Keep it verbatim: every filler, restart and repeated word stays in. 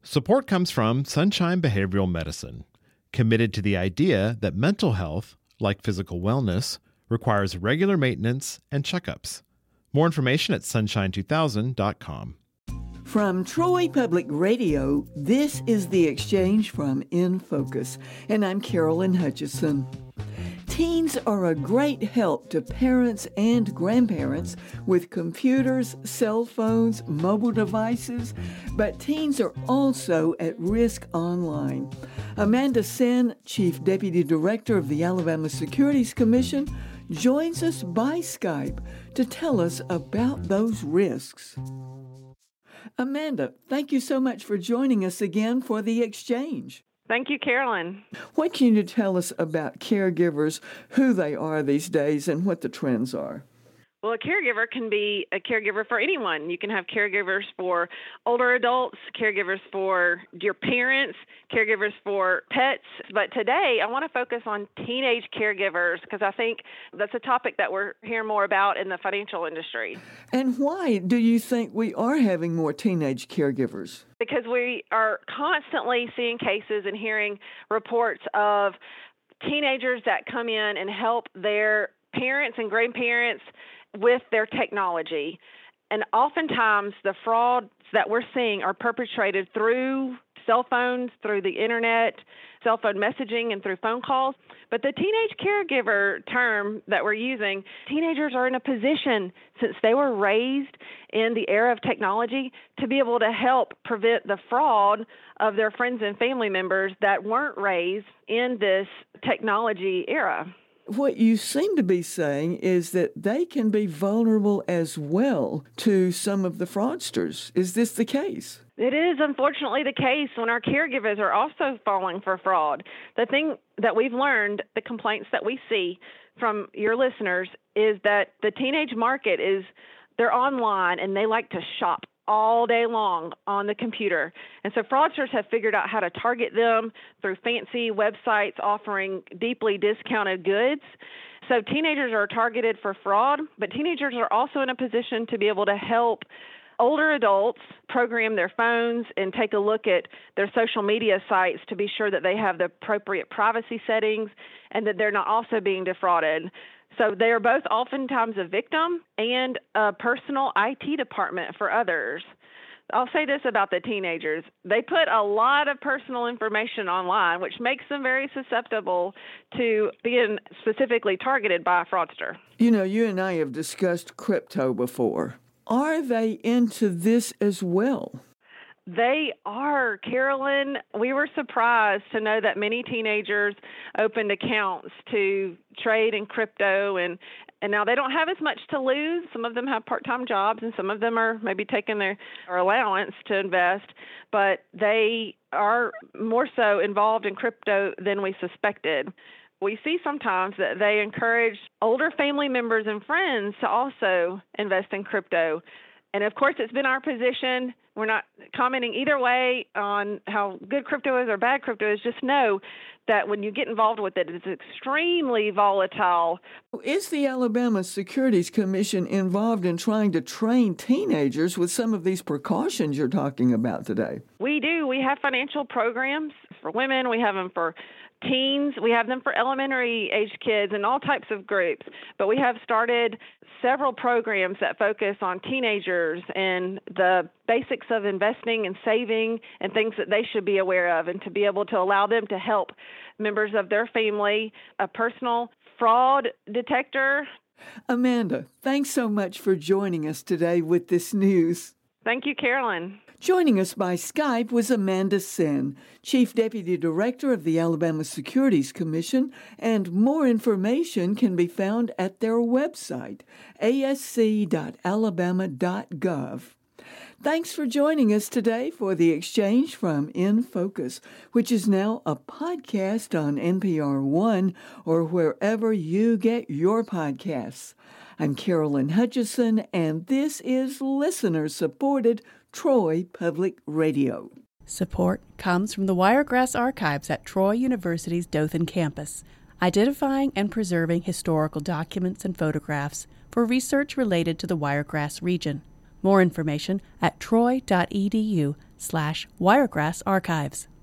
Support comes from Sunshine Behavioral Medicine, committed to the idea that mental health, like physical wellness, requires regular maintenance and checkups. More information at sunshine two thousand dot com. From Troy Public Radio, this is The Exchange from In Focus, and I'm Carolyn Hutchison. Teens are a great help to parents and grandparents with computers, cell phones, mobile devices, but teens are also at risk online. Amanda Senn, Chief Deputy Director of the Alabama Securities Commission, joins us by Skype to tell us about those risks. Amanda, thank you so much for joining us again for The Exchange. Thank you, Carolyn. What can you tell us about caregivers, who they are these days, and what the trends are? Well, a caregiver can be a caregiver for anyone. You can have caregivers for older adults, caregivers for your parents, caregivers for pets. But today, I want to focus on teenage caregivers because I think that's a topic that we're hearing more about in the financial industry. And why do you think we are having more teenage caregivers? Because we are constantly seeing cases and hearing reports of teenagers that come in and help their parents and grandparents with their technology. And oftentimes the frauds that we're seeing are perpetrated through cell phones, through the internet, cell phone messaging, and through phone calls. But the teenage caregiver term that we're using, teenagers are in a position, since they were raised in the era of technology, to be able to help prevent the fraud of their friends and family members that weren't raised in this technology era. What you seem to be saying is that they can be vulnerable as well to some of the fraudsters. Is this the case? It is unfortunately the case when our caregivers are also falling for fraud. The thing that we've learned, the complaints that we see from your listeners, is that the teenage market is, they're online and they like to shop all day long on the computer. And so fraudsters have figured out how to target them through fancy websites offering deeply discounted goods. So teenagers are targeted for fraud, but teenagers are also in a position to be able to help older adults program their phones and take a look at their social media sites to be sure that they have the appropriate privacy settings and that they're not also being defrauded. So they are both oftentimes a victim and a personal I T department for others. I'll say this about the teenagers. They put a lot of personal information online, which makes them very susceptible to being specifically targeted by a fraudster. You know, you and I have discussed crypto before. Are they into this as well? They are, Carolyn. We were surprised to know that many teenagers opened accounts to trade in crypto, and, and now they don't have as much to lose. Some of them have part-time jobs, and some of them are maybe taking their, their allowance to invest, but they are more so involved in crypto than we suspected. We see sometimes that they encourage older family members and friends to also invest in crypto. And of course, it's been our position. We're not commenting either way on how good crypto is or bad crypto is. Just know that when you get involved with it, it's extremely volatile. Is the Alabama Securities Commission involved in trying to train teenagers with some of these precautions you're talking about today? We do. We have financial programs for women. We have them for teens. We have them for elementary age kids and all types of groups. But we have started several programs that focus on teenagers and the basics of investing and saving and things that they should be aware of, and to be able to allow them to help members of their family, a personal fraud detector. Amanda, thanks so much for joining us today with this news. Thank you, Carolyn. Joining us by Skype was Amanda Senn, Chief Deputy Director of the Alabama Securities Commission, and more information can be found at their website, a s c dot alabama dot gov. Thanks for joining us today for The Exchange from In Focus, which is now a podcast on N P R One or wherever you get your podcasts. I'm Carolyn Hutchison, and this is listener-supported Troy Public Radio. Support comes from the Wiregrass Archives at Troy University's Dothan campus, identifying and preserving historical documents and photographs for research related to the Wiregrass region. More information at troy dot e d u slash Wiregrass Archives.